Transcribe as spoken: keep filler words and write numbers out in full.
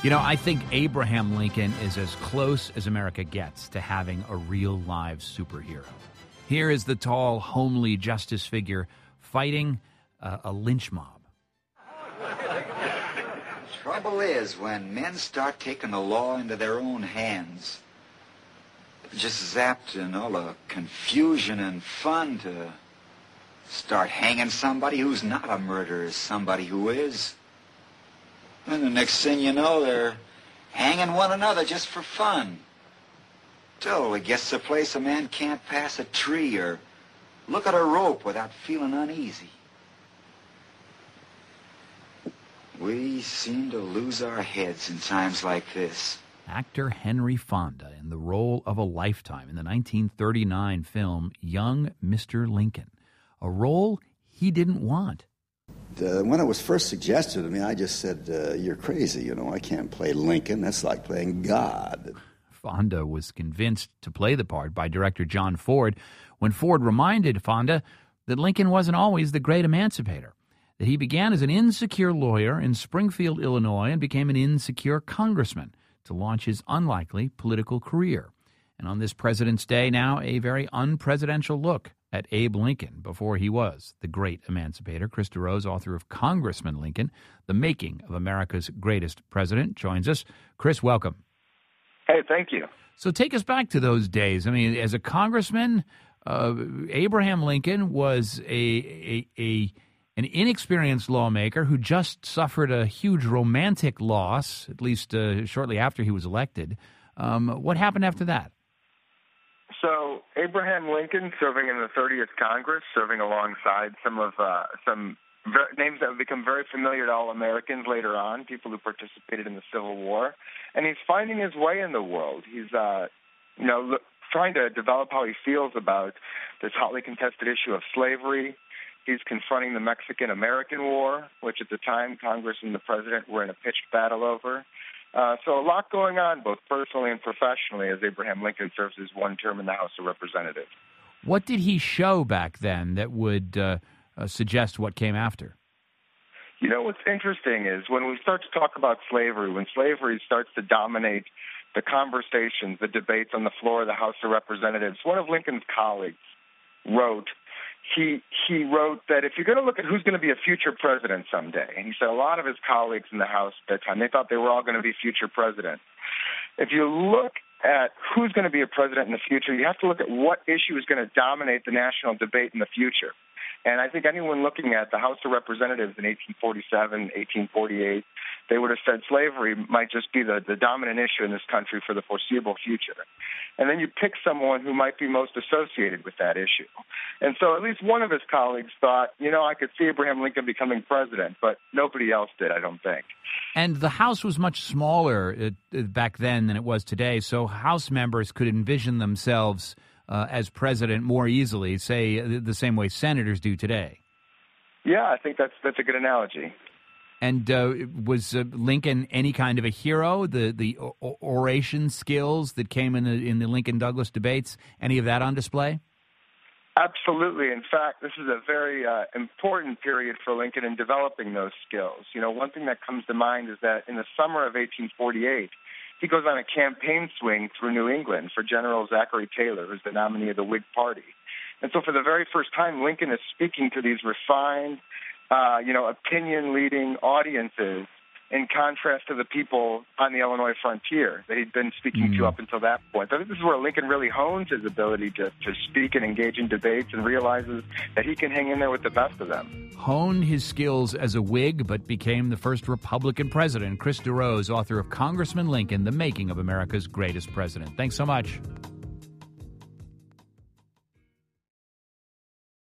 You know, I think Abraham Lincoln is as close as America gets to having a real live superhero. Here is the tall, homely justice figure fighting uh, a lynch mob. Trouble is, when men start taking the law into their own hands, they're just zapped in all the confusion and fun to start hanging somebody who's not a murderer, somebody who is. And the next thing you know, they're hanging one another just for fun. Till it gets to a place a man can't pass a tree or look at a rope without feeling uneasy. We seem to lose our heads in times like this. Actor Henry Fonda in the role of a lifetime in the nineteen thirty-nine film Young Mister Lincoln, a role he didn't want. Uh, when it was first suggested to me, I just said, uh, you're crazy, you know, I can't play Lincoln. That's like playing God. Fonda was convinced to play the part by director John Ford when Ford reminded Fonda that Lincoln wasn't always the great emancipator, that he began as an insecure lawyer in Springfield, Illinois, and became an insecure congressman to launch his unlikely political career. And on this President's Day now, a very unpresidential look at Abe Lincoln before he was the great emancipator. Chris DeRose, author of Congressman Lincoln, The Making of America's Greatest President, joins us. Chris, welcome. Hey, thank you. So take us back to those days. I mean, as a congressman, uh, Abraham Lincoln was a, a, a an inexperienced lawmaker who just suffered a huge romantic loss, at least uh, shortly after he was elected. Um, what happened after that? So Abraham Lincoln, serving in the thirtieth Congress, serving alongside some of uh, some ver- names that have become very familiar to all Americans later on, people who participated in the Civil War, and he's finding his way in the world. He's, uh, you know, look, trying to develop how he feels about this hotly contested issue of slavery. He's confronting the Mexican-American War, which at the time Congress and the president were in a pitched battle over. Uh, so a lot going on, both personally and professionally, as Abraham Lincoln serves his one term in the House of Representatives. What did he show back then that would uh, uh, suggest what came after? You know, what's interesting is when we start to talk about slavery, when slavery starts to dominate the conversations, the debates on the floor of the House of Representatives, one of Lincoln's colleagues wrote, He he wrote that if you're going to look at who's going to be a future president someday, and he said a lot of his colleagues in the House at that time, they thought they were all going to be future presidents. If you look at who's going to be a president in the future, you have to look at what issue is going to dominate the national debate in the future. And I think anyone looking at the House of Representatives in eighteen forty-seven, eighteen forty-eight, they would have said slavery might just be the, the dominant issue in this country for the foreseeable future. And then you pick someone who might be most associated with that issue. And so at least one of his colleagues thought, you know, I could see Abraham Lincoln becoming president, but nobody else did, I don't think. And the House was much smaller uh, back then than it was today, so House members could envision themselves uh, as president more easily, say, the same way senators do today. Yeah, I think that's that's a good analogy. And uh, was uh, Lincoln any kind of a hero? The the o- oration skills that came in the, in the Lincoln-Douglas debates, any of that on display? Absolutely. In fact, this is a very uh, important period for Lincoln in developing those skills. You know, one thing that comes to mind is that in the summer of eighteen forty-eight, he goes on a campaign swing through New England for General Zachary Taylor, who's the nominee of the Whig Party. And so for the very first time, Lincoln is speaking to these refined, uh, you know, opinion-leading audiences in contrast to the people on the Illinois frontier that he'd been speaking mm. to up until that point. So I think this is where Lincoln really hones his ability to, to speak and engage in debates and realizes that he can hang in there with the best of them. Honed his skills as a Whig, but became the first Republican president. Chris DeRose, author of Congressman Lincoln, The Making of America's Greatest President. Thanks so much.